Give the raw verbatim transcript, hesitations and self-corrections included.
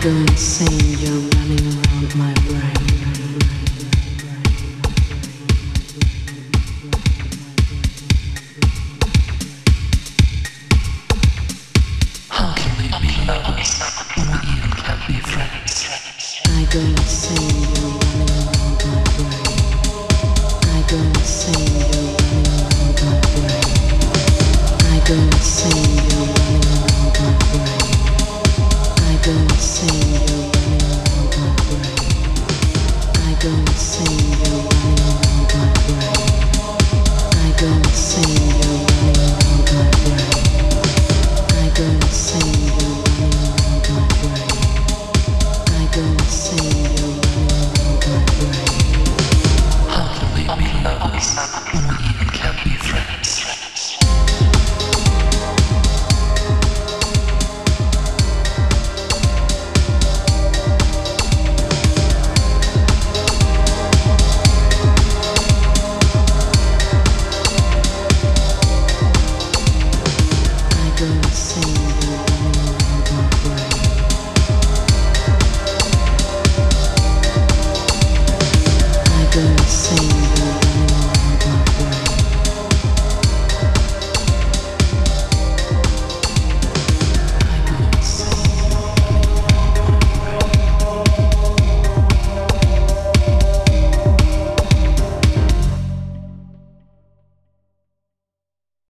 go insane, you're running around my brain. How can we be lovers when we even can't be friends? I go insane, you're running around my brain. I go insane, you're running around my brain. I go insane, you're running around my brain. I go insane, you're running around my brain. I go insane, you're running around my brain. I go insane.